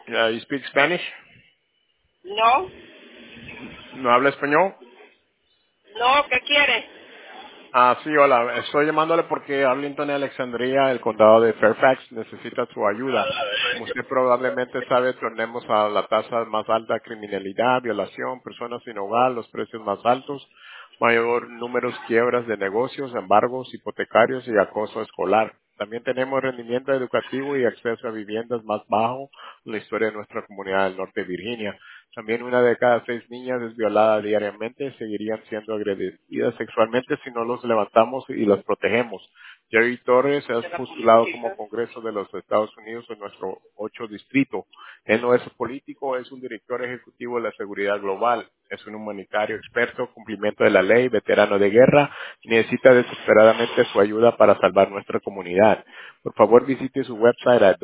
You speak Spanish? No, ¿No habla español? no, ¿qué quiere? Sí, hola. Estoy llamándole porque Arlington y Alexandria, el condado de Fairfax, necesita su ayuda. Como usted probablemente sabe, tenemos a la tasa más alta de criminalidad, violación, personas sin hogar, los precios más altos, mayor número de quiebras de negocios, embargos hipotecarios y acoso escolar. También tenemos rendimiento educativo y acceso a viviendas más bajo en la historia de nuestra comunidad del norte de Virginia. También una de cada 6 niñas es violada diariamente, seguirían siendo agredidas sexualmente si no los levantamos y las protegemos. Jerry Torres es De la postulado como política. Congreso de los Estados Unidos en nuestro 8 distrito. Él no es político, es un director ejecutivo de la seguridad global. Es un humanitario experto, cumplimiento de la ley, veterano de guerra y necesita desesperadamente su ayuda para salvar nuestra comunidad. Por favor, visite su website a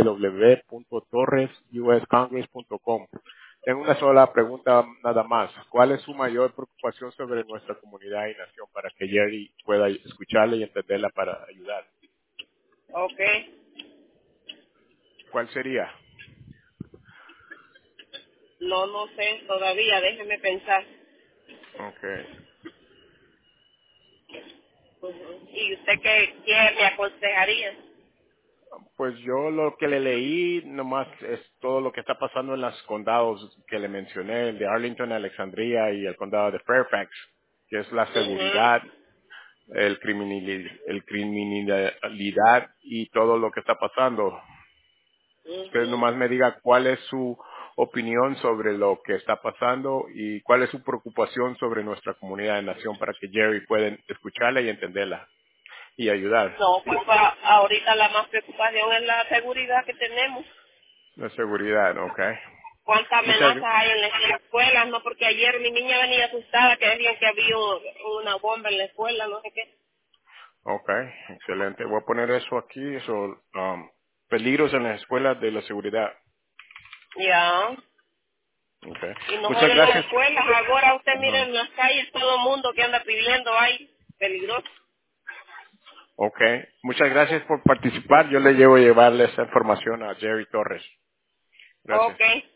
www.torresuscongress.com. Tengo una sola pregunta nada más. ¿Cuál es su mayor preocupación sobre nuestra comunidad y nación para que Jerry pueda escucharla y entenderla para ayudar? Ok, ¿Cuál sería? no sé todavía, déjeme pensar. Okay. Ujú. ¿Y usted qué me aconsejaría? Pues yo lo que le leí nomás es todo lo que está pasando en los condados que le mencioné, el de Arlington, Alexandria y el condado de Fairfax, que es la Mhm, seguridad, el criminalidad y todo lo que está pasando. Usted mhm. nomás me diga cuál es su opinión sobre lo que está pasando y cuál es su preocupación sobre nuestra comunidad de nación para que Jerry pueda escucharla y entenderla y ayudar. No, pues ahorita la más preocupación es la seguridad que tenemos. La seguridad, ¿ok? ¿Cuántas Muchas, amenazas hay en las escuelas? No, porque ayer mi niña venía asustada que decían que había una bomba en la escuela, no sé qué. ok, excelente. Voy a poner eso aquí, peligros en las escuelas de la seguridad. Ya. Okay. Y no solo Muchas en las gracias. escuelas, ahora usted mira Ajá. en las calles todo el mundo que anda pidiendo ahí, peligroso. Ok, muchas gracias por participar. Yo le llevo a llevarle esa información a Jerry Torres. Gracias. Ok.